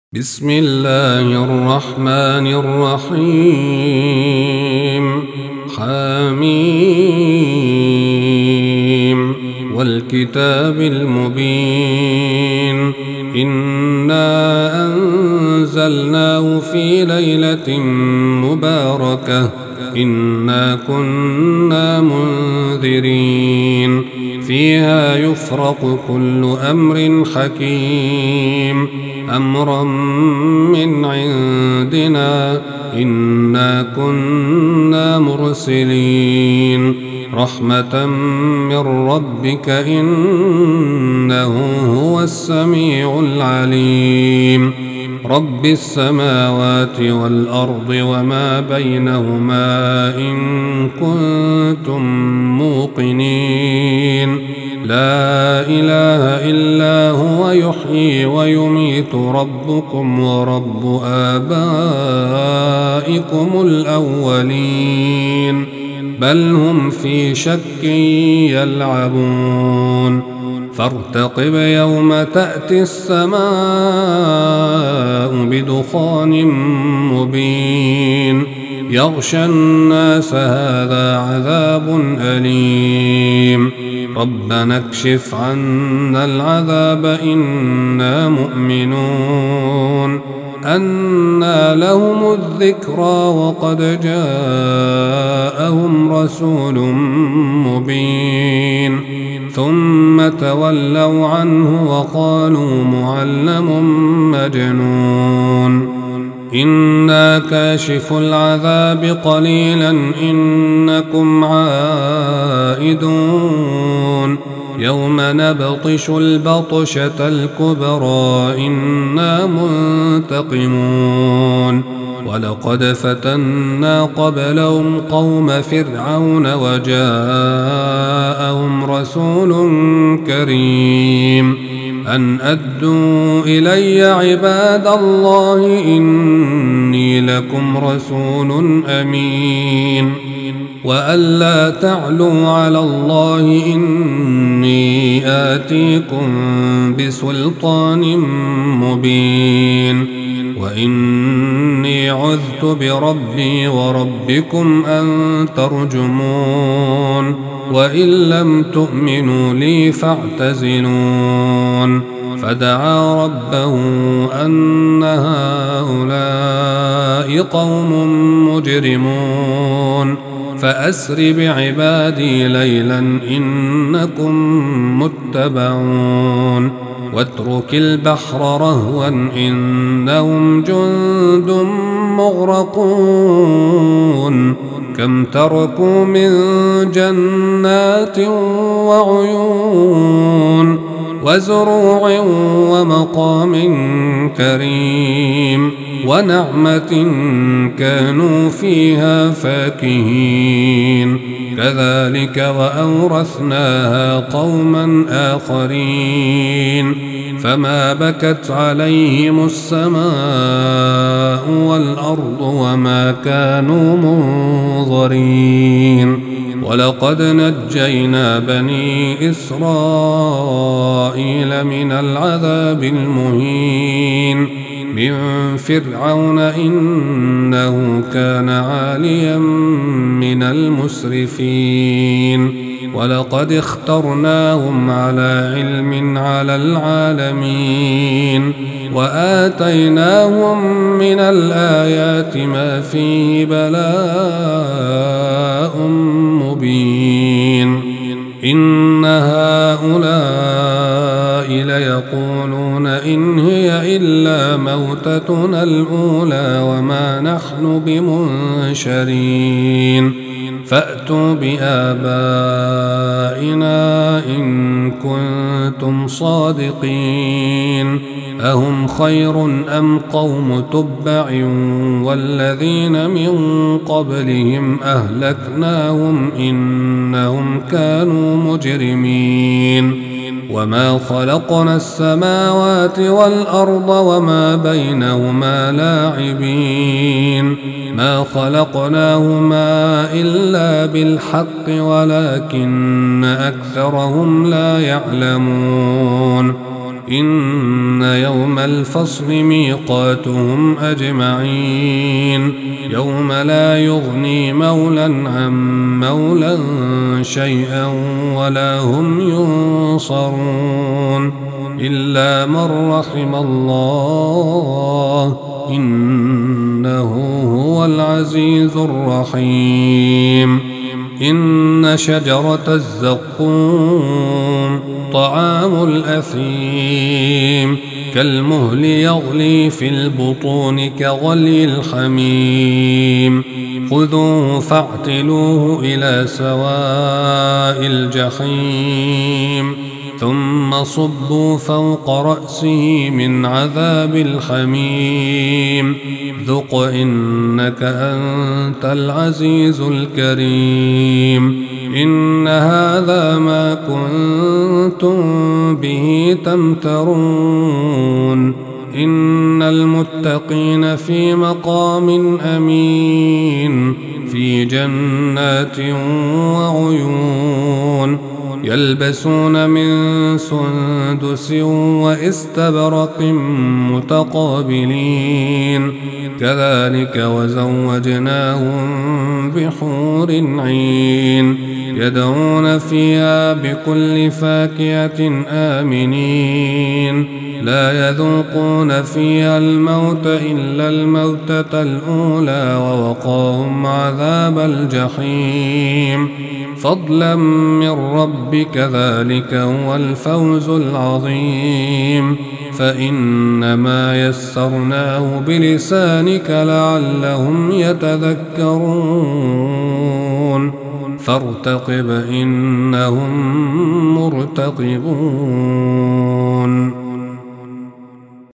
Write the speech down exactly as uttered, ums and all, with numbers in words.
بسم الله الرحمن الرحيم. حميم والكتاب المبين. إنا أنزلناه في ليلة مباركة إنا كنا منذرين فيها يفرق كل أمر حكيم أمرا من عندنا إنا كنا مرسلين رحمة من ربك إنه هو السميع العليم رب السماوات والأرض وما بينهما إن كنتم موقنين لا إله إلا هو يحيي ويميت ربكم ورب آبائكم الأولين بل هم في شك يلعبون فارتقب يوم تأتي السماء بدخان مبين يغشى الناس هذا عذاب أليم ربنا اكشف عنا العذاب إنا مؤمنون أنى لهم الذكرى وقد جاءهم رسول مبين ثم تولوا عنه وقالوا معلم مجنون إنا كاشف العذاب قليلا إنكم عائدون يوم نبطش البطشة الكبرى إنا منتقمون ولقد فتنا قبلهم قوم فرعون وجاءهم رسول كريم أن أدوا إلي عباد الله إني لكم رسول أمين وأن لا تعلوا على الله إني آتيكم بسلطان مبين وإني عذت بربي وربكم أن ترجمون وإن لم تؤمنوا لي فاعتزلون فدعا ربه أن هؤلاء قوم مجرمون فأسر بعبادي ليلا إنكم متبعون واترك البحر رهوا إنهم جند مغرقون كم تركوا من جنات وعيون وزروع ومقام كريم ونعمة كانوا فيها فاكهين كذلك وأورثناها قوما آخرين فما بكت عليهم السماء والأرض وما كانوا منظرين ولقد نجينا بني إسرائيل من العذاب المهين من فرعون إنه كان عاليا من المسرفين ولقد اخترناهم على علم على العالمين وآتيناهم من الآيات ما فيه بلاء مبين إن هؤلاء ليقولون إن هي إلا موتتنا الأولى وما نحن بمنشرين فأتوا بآبائنا إن كنتم صادقين أهم خير أم قوم تبع والذين من قبلهم أهلكناهم إنهم كانوا مجرمين وما خلقنا السماوات والأرض وما بينهما لاعبين ما خلقناهما إلا بالحق ولكن أكثرهم لا يعلمون إن يوم الفصل ميقاتهم أجمعين يوم لا يغني مولى عن مولى شيئا ولا هم ينصرون إلا من رحم الله إنه هو العزيز الرحيم إن شجرة الزقوم طعام الأثيم كالمهل يغلي في البطون كغلي الحميم خذوه فاعتلوه إلى سواء الجحيم ثم صبوا فوق رأسه من عذاب الحميم ذق إنك أنت العزيز الكريم إن هذا ما كنتم به تمترون إن المتقين في مقام أمين في جنات وعيون يلبسون من سندس واستبرق متقابلين كذلك وزوجناهم بحور عين يدعون فيها بكل فاكهة آمنين لا يذوقون فيها الموت إلا الموتة الأولى ووقاهم عذاب الجحيم فضلا من ربك ذلك هو الفوز العظيم فإنما يسرناه بلسانك لعلهم يتذكرون فارتقب إنهم مرتقبون.